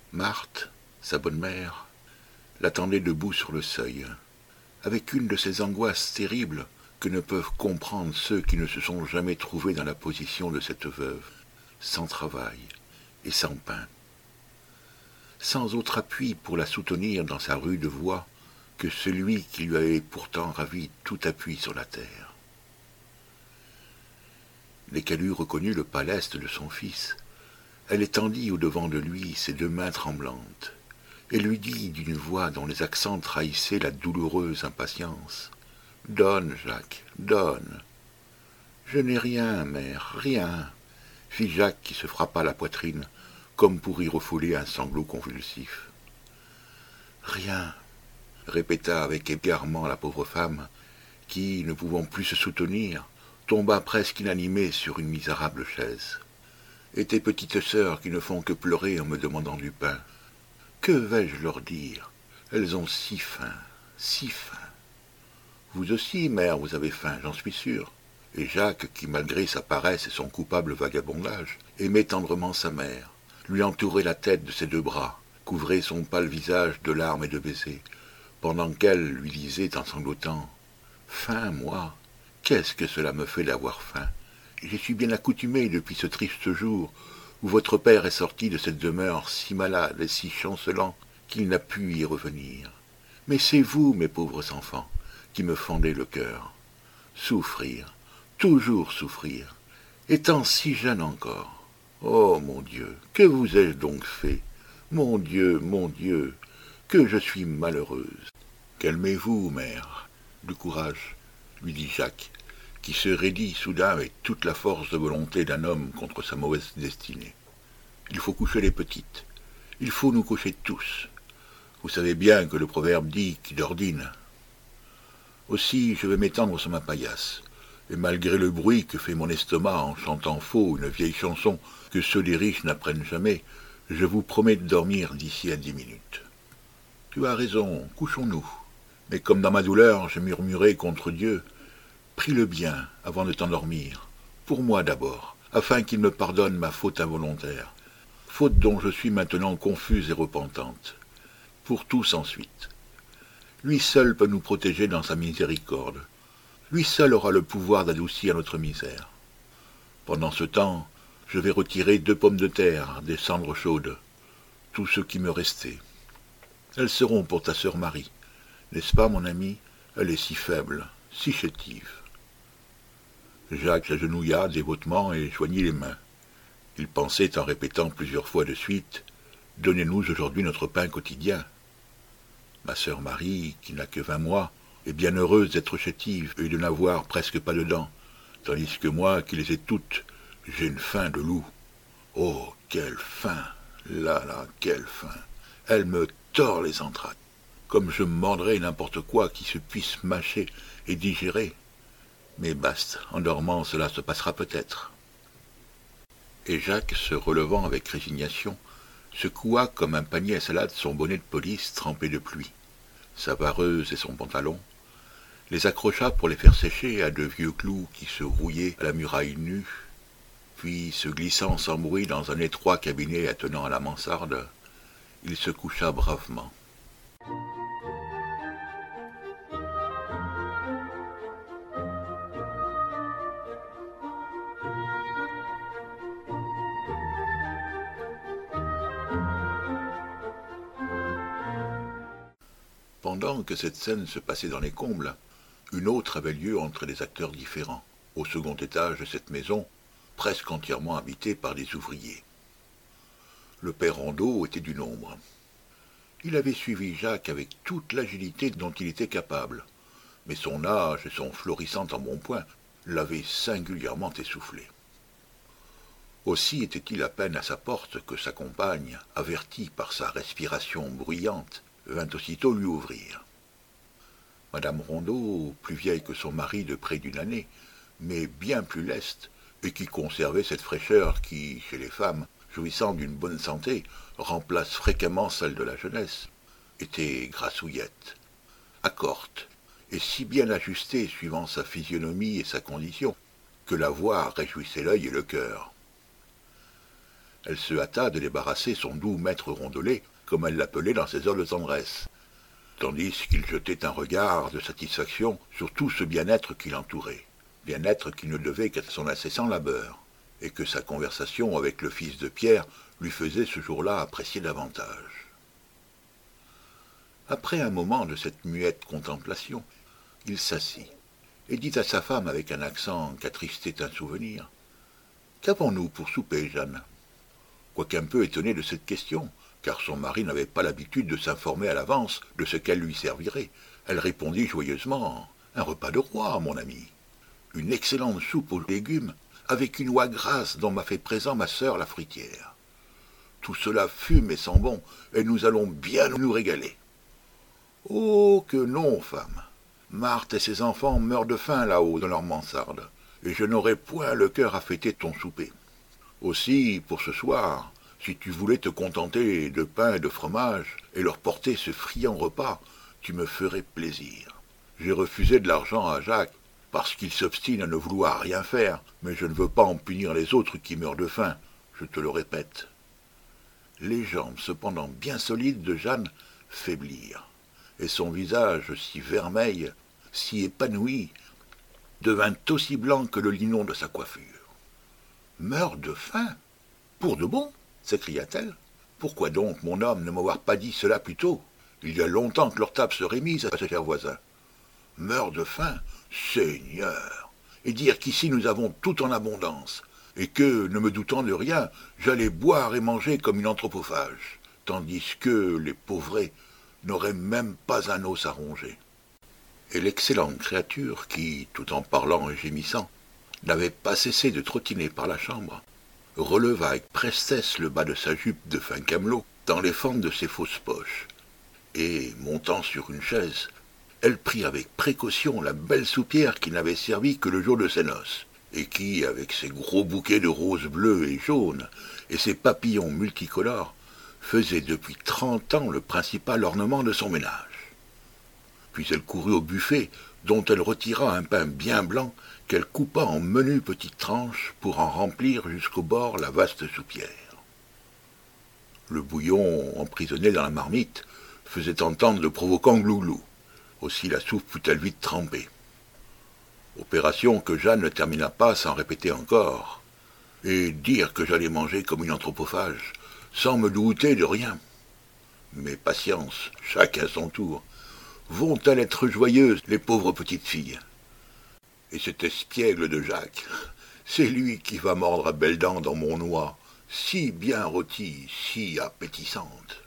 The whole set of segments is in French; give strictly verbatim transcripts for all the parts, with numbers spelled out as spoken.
Marthe, sa bonne mère, l'attendait debout sur le seuil, avec une de ces angoisses terribles que ne peuvent comprendre ceux qui ne se sont jamais trouvés dans la position de cette veuve, sans travail et sans pain, sans autre appui pour la soutenir dans sa rude voie que celui qui lui avait pourtant ravi tout appui sur la terre. Dès qu'elle eut reconnu le pas leste de son fils, elle étendit au-devant de lui ses deux mains tremblantes, et lui dit d'une voix dont les accents trahissaient la douloureuse impatience. « Donne, Jacques, donne. »« Je n'ai rien, mère, rien. » fit Jacques qui se frappa la poitrine, comme pour y refouler un sanglot convulsif. « Rien, » répéta avec égarement la pauvre femme, qui, ne pouvant plus se soutenir, tomba presque inanimée sur une misérable chaise. « Et tes petites sœurs qui ne font que pleurer en me demandant du pain. Que vais-je leur dire? Elles ont si faim, si faim. Vous aussi, mère, vous avez faim, j'en suis sûr. » Et Jacques, qui malgré sa paresse et son coupable vagabondage, aimait tendrement sa mère, lui entourait la tête de ses deux bras, couvrait son pâle visage de larmes et de baisers, pendant qu'elle lui disait en sanglotant « Faim, moi, qu'est-ce que cela me fait d'avoir faim? J'y suis bien accoutumé depuis ce triste jour où votre père est sorti de cette demeure si malade et si chancelant qu'il n'a pu y revenir. Mais c'est vous, mes pauvres enfants, qui me fendez le cœur. Souffrir, toujours souffrir, étant si jeune encore. Oh, mon Dieu, que vous ai-je donc fait? Mon Dieu, mon Dieu, que je suis malheureuse. Calmez-vous, mère. Du courage, lui dit Jacques, qui se raidit soudain avec toute la force de volonté d'un homme contre sa mauvaise destinée. Il faut coucher les petites. Il faut nous coucher tous. Vous savez bien que le proverbe dit qui d'ordine. Aussi, je vais m'étendre sur ma paillasse, et malgré le bruit que fait mon estomac en chantant faux une vieille chanson que ceux des riches n'apprennent jamais, je vous promets de dormir d'ici à dix minutes. Tu as raison, couchons-nous. Mais comme dans ma douleur, je murmurai contre Dieu, prie-le bien avant de t'endormir, pour moi d'abord, afin qu'il me pardonne ma faute involontaire, faute dont je suis maintenant confuse et repentante, pour tous ensuite. Lui seul peut nous protéger dans sa miséricorde. Lui seul aura le pouvoir d'adoucir notre misère. Pendant ce temps, je vais retirer deux pommes de terre, des cendres chaudes, tout ce qui me restait. Elles seront pour ta sœur Marie. N'est-ce pas, mon ami? Elle est si faible, si chétive. Jacques s'agenouilla dévotement et joignit les mains. Il pensait en répétant plusieurs fois de suite « Donnez-nous aujourd'hui notre pain quotidien ». Ma sœur Marie, qui n'a que vingt mois, est bien heureuse d'être chétive et de n'avoir presque pas de dents, tandis que moi, qui les ai toutes, j'ai une faim de loup. Oh, quelle faim! Là, là, quelle faim! Elle me tord les entrailles, comme je mordrais n'importe quoi qui se puisse mâcher et digérer. Mais basta, en dormant, cela se passera peut-être. Et Jacques, se relevant avec résignation, secoua comme un panier à salade son bonnet de police trempé de pluie, sa vareuse et son pantalon, les accrocha pour les faire sécher à de vieux clous qui se rouillaient à la muraille nue, puis, se glissant sans bruit dans un étroit cabinet attenant à la mansarde, il se coucha bravement. Pendant que cette scène se passait dans les combles, une autre avait lieu entre des acteurs différents, au second étage de cette maison, presque entièrement habitée par des ouvriers. Le père Rondeau était du nombre. Il avait suivi Jacques avec toute l'agilité dont il était capable, mais son âge et son florissant embonpoint l'avaient singulièrement essoufflé. Aussi était-il à peine à sa porte que sa compagne, avertie par sa respiration bruyante, vint aussitôt lui ouvrir. Madame Rondeau, plus vieille que son mari de près d'une année, mais bien plus leste, et qui conservait cette fraîcheur qui, chez les femmes, jouissant d'une bonne santé, remplace fréquemment celle de la jeunesse, était grassouillette, accorte, et si bien ajustée suivant sa physionomie et sa condition, que la voir réjouissait l'œil et le cœur. Elle se hâta de débarrasser son doux maître rondelet, comme elle l'appelait dans ses heures de tendresse, tandis qu'il jetait un regard de satisfaction sur tout ce bien-être qui l'entourait, bien-être qui ne devait qu'à son incessant labeur, et que sa conversation avec le fils de Pierre lui faisait ce jour-là apprécier davantage. Après un moment de cette muette contemplation, il s'assit, et dit à sa femme avec un accent qu'attristait un souvenir. « Qu'avons-nous pour souper, Jeanne ?» Quoiqu'un peu étonné de cette question, car son mari n'avait pas l'habitude de s'informer à l'avance de ce qu'elle lui servirait, elle répondit joyeusement « Un repas de roi, mon ami. Une excellente soupe aux légumes, avec une oie grasse dont m'a fait présent ma sœur la fruitière. Tout cela fume et sent bon, et nous allons bien nous régaler. » « Oh, que non, femme. Marthe et ses enfants meurent de faim là-haut dans leur mansarde, et je n'aurai point le cœur à fêter ton souper. Aussi, pour ce soir, si tu voulais te contenter de pain et de fromage, et leur porter ce friand repas, tu me ferais plaisir. J'ai refusé de l'argent à Jacques, parce qu'il s'obstine à ne vouloir rien faire, mais je ne veux pas en punir les autres qui meurent de faim, je te le répète. » Les jambes, cependant bien solides de Jeanne, faiblirent, et son visage si vermeil, si épanoui, devint aussi blanc que le linon de sa coiffure. « Meurt de faim? Pour de bon ?» s'écria-t-elle. « Pourquoi donc, mon homme, ne m'avoir pas dit cela plus tôt? Il y a longtemps que leur table serait mise à ce cher voisin. Meurt de faim? Seigneur! Et dire qu'ici nous avons tout en abondance, et que, ne me doutant de rien, j'allais boire et manger comme une anthropophage, tandis que les pauvrets n'auraient même pas un os à ronger. » Et l'excellente créature qui, tout en parlant et gémissant, n'avait pas cessé de trottiner par la chambre, releva avec prestesse le bas de sa jupe de fin camelot dans les fentes de ses fausses poches, et, montant sur une chaise, elle prit avec précaution la belle soupière qui n'avait servi que le jour de ses noces, et qui, avec ses gros bouquets de roses bleues et jaunes, et ses papillons multicolores, faisait depuis trente ans le principal ornement de son ménage. Puis elle courut au buffet, dont elle retira un pain bien blanc qu'elle coupa en menues petites tranches pour en remplir jusqu'au bord la vaste soupière. Le bouillon, emprisonné dans la marmite, faisait entendre de provoquants glouglous. Aussi la soupe fut-elle vite trempée. Opération que Jeanne ne termina pas sans répéter encore, et dire que j'allais manger comme une anthropophage, sans me douter de rien. Mais patience, chacun son tour. Vont-elles être joyeuses, les pauvres petites filles? Et cet espiègle de Jacques, c'est lui qui va mordre à belles dents dans mon noix, si bien rôtie, si appétissante.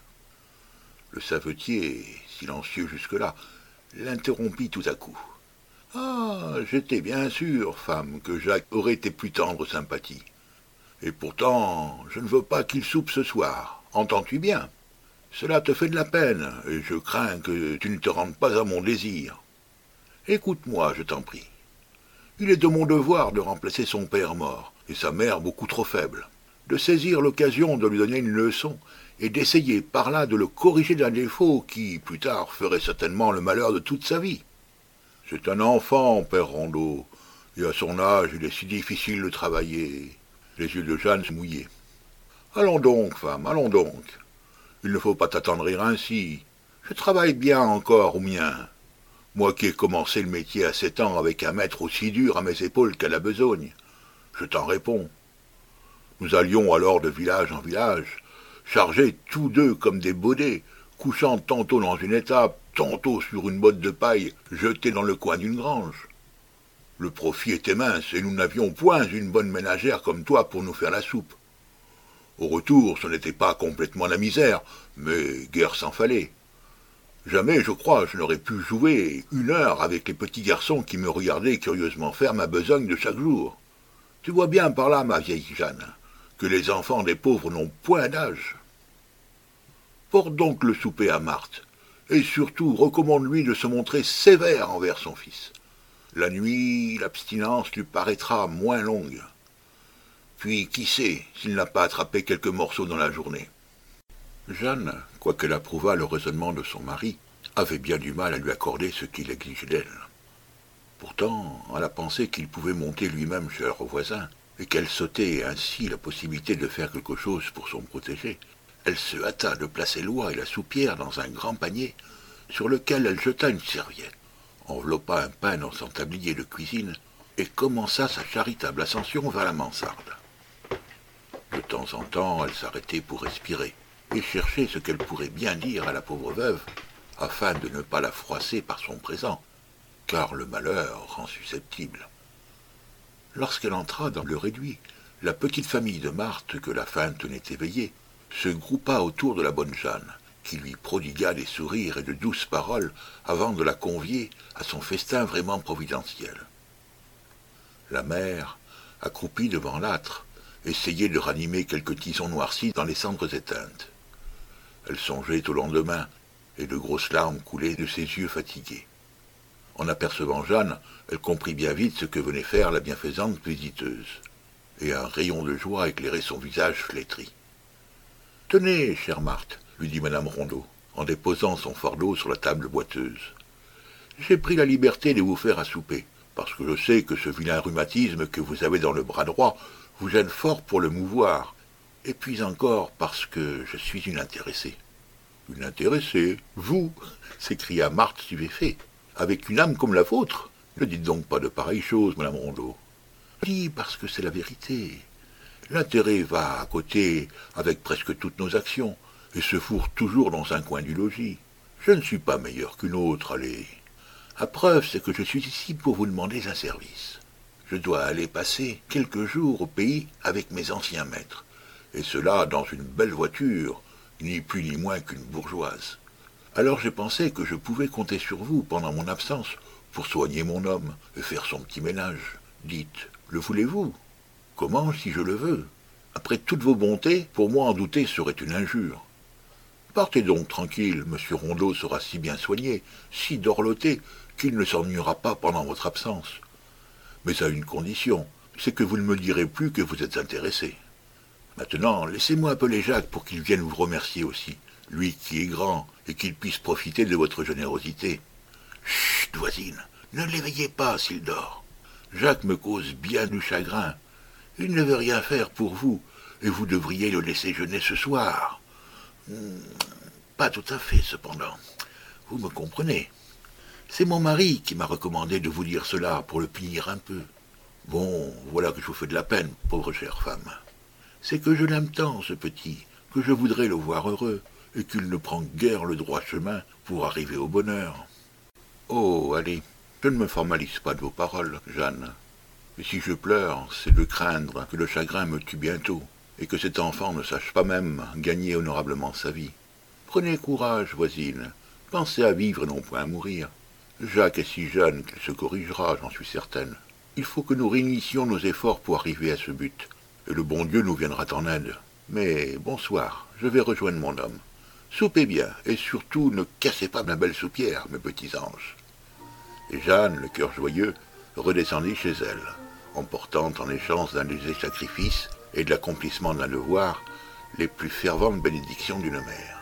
Le savetier, silencieux jusque-là, l'interrompit tout à coup. « Ah, j'étais bien sûr, femme, que Jacques aurait tes plus tendres sympathies. Et pourtant, je ne veux pas qu'il soupe ce soir, entends-tu bien? Cela te fait de la peine, et je crains que tu ne te rendes pas à mon désir. Écoute-moi, je t'en prie. Il est de mon devoir de remplacer son père mort, et sa mère beaucoup trop faible, de saisir l'occasion de lui donner une leçon, et d'essayer par là de le corriger d'un défaut qui, plus tard, ferait certainement le malheur de toute sa vie. C'est un enfant, père Rondeau, et à son âge il est si difficile de travailler. » Les yeux de Jeanne se mouillaient. « Allons donc, femme, allons donc. Il ne faut pas t'attendrir ainsi. Je travaille bien encore au mien. Moi qui ai commencé le métier à sept ans avec un maître aussi dur à mes épaules qu'à la besogne. Je t'en réponds. Nous allions alors de village en village, chargés tous deux comme des baudets, couchant tantôt dans une étape, tantôt sur une botte de paille jetée dans le coin d'une grange. Le profit était mince, et nous n'avions point une bonne ménagère comme toi pour nous faire la soupe. Au retour, ce n'était pas complètement la misère, mais guère s'en fallait. Jamais, je crois, je n'aurais pu jouer une heure avec les petits garçons qui me regardaient curieusement faire ma besogne de chaque jour. Tu vois bien par là, ma vieille Jeanne, que les enfants des pauvres n'ont point d'âge. Porte donc le souper à Marthe, et surtout recommande-lui de se montrer sévère envers son fils. La nuit, l'abstinence lui paraîtra moins longue. Puis, qui sait s'il n'a pas attrapé quelques morceaux dans la journée. » Jeanne, quoiqu'elle approuvât le raisonnement de son mari, avait bien du mal à lui accorder ce qu'il exigeait d'elle. Pourtant, à la pensée qu'il pouvait monter lui-même chez leur voisin, et qu'elle sautait ainsi la possibilité de faire quelque chose pour son protégé, elle se hâta de placer l'oie et la soupière dans un grand panier, sur lequel elle jeta une serviette, enveloppa un pain dans son tablier de cuisine, et commença sa charitable ascension vers la mansarde. De temps en temps, elle s'arrêtait pour respirer, et chercher ce qu'elle pourrait bien dire à la pauvre veuve, afin de ne pas la froisser par son présent, car le malheur rend susceptible. Lorsqu'elle entra dans le réduit, la petite famille de Marthe, que la faim tenait éveillée, se groupa autour de la bonne Jeanne, qui lui prodigua des sourires et de douces paroles avant de la convier à son festin vraiment providentiel. La mère, accroupie devant l'âtre, essayait de ranimer quelques tisons noircis dans les cendres éteintes. Elle songeait au lendemain, et de grosses larmes coulaient de ses yeux fatigués. En apercevant Jeanne, elle comprit bien vite ce que venait faire la bienfaisante visiteuse, et un rayon de joie éclairait son visage flétri. « Tenez, chère Marthe, lui dit madame Rondeau, en déposant son fardeau sur la table boiteuse. J'ai pris la liberté de vous faire à souper, parce que je sais que ce vilain rhumatisme que vous avez dans le bras droit vous gêne fort pour le mouvoir, et puis encore parce que je suis une intéressée. »« Une intéressée? Vous » s'écria Marthe stupéfait. « Avec une âme comme la vôtre? Ne dites donc pas de pareilles choses, madame Rondeau. »« Oui, parce que c'est la vérité. L'intérêt va à côté avec presque toutes nos actions, et se fourre toujours dans un coin du logis. Je ne suis pas meilleur qu'une autre, allez. La preuve, c'est que je suis ici pour vous demander un service. Je dois aller passer quelques jours au pays avec mes anciens maîtres, et cela dans une belle voiture, ni plus ni moins qu'une bourgeoise. Alors j'ai pensé que je pouvais compter sur vous pendant mon absence pour soigner mon homme et faire son petit ménage. Dites, le voulez-vous? Comment, si je le veux? Après toutes vos bontés, pour moi en douter serait une injure. Partez donc tranquille, monsieur Rondeau sera si bien soigné, si dorloté, qu'il ne s'ennuiera pas pendant votre absence. Mais à une condition, c'est que vous ne me direz plus que vous êtes intéressé. Maintenant, laissez-moi appeler Jacques pour qu'il vienne vous remercier aussi, lui qui est grand, et qu'il puisse profiter de votre générosité. Chut, voisine, ne l'éveillez pas s'il dort. Jacques me cause bien du chagrin. Il ne veut rien faire pour vous, et vous devriez le laisser jeûner ce soir. Hmm, pas tout à fait, cependant. Vous me comprenez. C'est mon mari qui m'a recommandé de vous dire cela pour le punir un peu. Bon, voilà que je vous fais de la peine, pauvre chère femme. C'est que je l'aime tant, ce petit, que je voudrais le voir heureux, et qu'il ne prend guère le droit chemin pour arriver au bonheur. Oh, allez, je ne me formalise pas de vos paroles, Jeanne. Et si je pleure, c'est de craindre que le chagrin me tue bientôt, et que cet enfant ne sache pas même gagner honorablement sa vie. Prenez courage, voisine, pensez à vivre et non point à mourir. Jacques est si jeune qu'il se corrigera, j'en suis certaine. Il faut que nous réunissions nos efforts pour arriver à ce but, et le bon Dieu nous viendra en aide. Mais bonsoir, je vais rejoindre mon homme. Soupez bien, et surtout ne cassez pas ma belle soupière, mes petits anges. » Et Jeanne, le cœur joyeux, redescendit chez elle, emportant en échange d'un léger sacrifice et de l'accomplissement d'un devoir les plus ferventes bénédictions d'une mère.